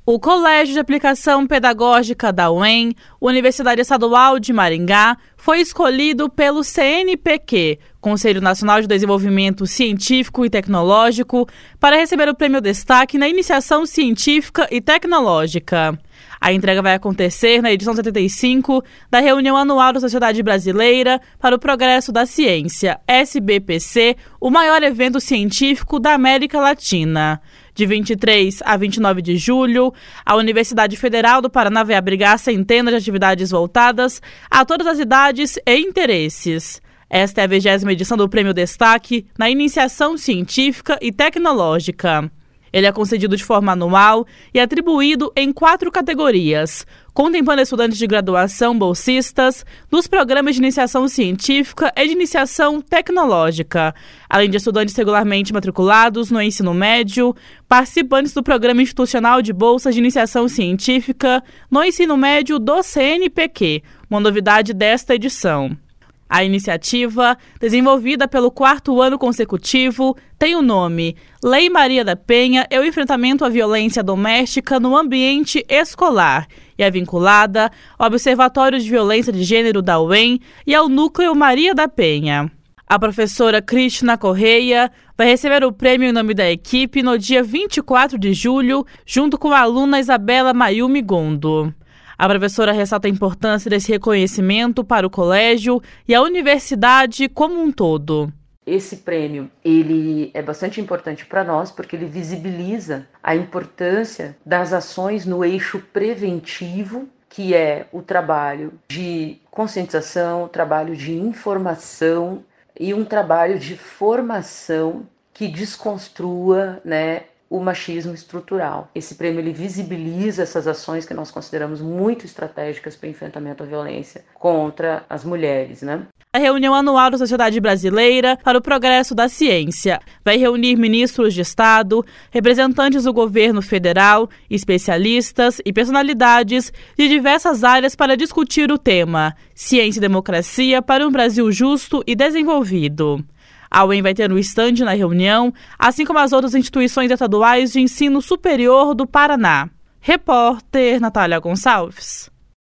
O Colégio de Aplicação Pedagógica da UEM, Universidade Estadual de Maringá, foi escolhido pelo CNPq, Conselho Nacional de Desenvolvimento Científico e Tecnológico, para receber o Prêmio Destaque na Iniciação Científica e Tecnológica. A entrega vai acontecer na edição 75 da Reunião Anual da Sociedade Brasileira para o Progresso da Ciência, SBPC, o maior evento científico da América Latina. De 23 a 29 de julho, a Universidade Federal do Paraná vai abrigar centenas de atividades voltadas a todas as idades e interesses. Esta é a 20ª edição do Prêmio Destaque na Iniciação Científica e Tecnológica. Ele é concedido de forma anual e atribuído em 4 categorias, contemplando estudantes de graduação bolsistas dos programas de iniciação científica e de iniciação tecnológica, além de estudantes regularmente matriculados no ensino médio, participantes do Programa Institucional de Bolsas de Iniciação Científica no ensino médio do CNPq, uma novidade desta edição. A iniciativa, desenvolvida pelo 4º ano consecutivo, tem o nome Lei Maria da Penha e o enfrentamento à violência doméstica no ambiente escolar e é vinculada ao Observatório de Violência de Gênero da UEM e ao Núcleo Maria da Penha. A professora Cristina Correia vai receber o prêmio em nome da equipe no dia 24 de julho, junto com a aluna Isabela Mayumi Gondo. A professora ressalta a importância desse reconhecimento para o colégio e a universidade como um todo. Esse prêmio ele é bastante importante para nós porque ele visibiliza a importância das ações no eixo preventivo, que é o trabalho de conscientização, o trabalho de informação e um trabalho de formação que desconstrua, o machismo estrutural. Esse prêmio ele visibiliza essas ações que nós consideramos muito estratégicas para o enfrentamento à violência contra as mulheres, A reunião anual da Sociedade Brasileira para o Progresso da Ciência vai reunir ministros de Estado, representantes do governo federal, especialistas e personalidades de diversas áreas para discutir o tema Ciência e Democracia para um Brasil Justo e Desenvolvido. A UEM vai ter um estande na reunião, assim como as outras instituições estaduais de ensino superior do Paraná. Repórter Natália Gonçalves.